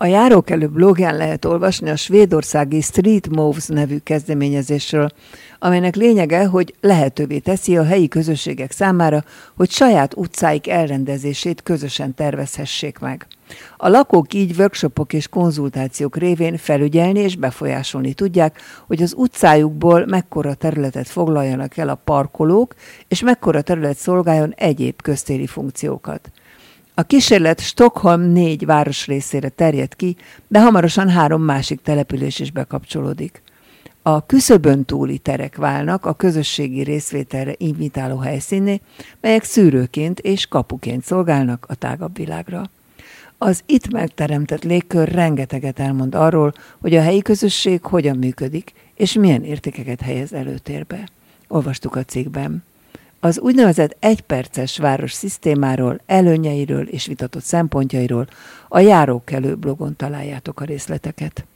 A Járókelő blogján lehet olvasni a svédországi Street Moves nevű kezdeményezésről, amelynek lényege, hogy lehetővé teszi a helyi közösségek számára, hogy saját utcáik elrendezését közösen tervezhessék meg. A lakók így workshopok és konzultációk révén felügyelni és befolyásolni tudják, hogy az utcájukból mekkora területet foglaljanak el a parkolók, és mekkora terület szolgáljon egyéb köztéri funkciókat. A kísérlet Stockholm 4 városrészére terjed ki, de hamarosan 3 másik település is bekapcsolódik. A küszöbön túli terek válnak a közösségi részvételre invitáló helyszínné, melyek szűrőként és kapuként szolgálnak a tágabb világra. Az itt megteremtett légkör rengeteget elmond arról, hogy a helyi közösség hogyan működik, és milyen értékeket helyez előtérbe. Olvastuk a cikkben. Az úgynevezett egyperces város szisztémáról, előnyeiről és vitatott szempontjairól a Járókelő blogon találjátok a részleteket.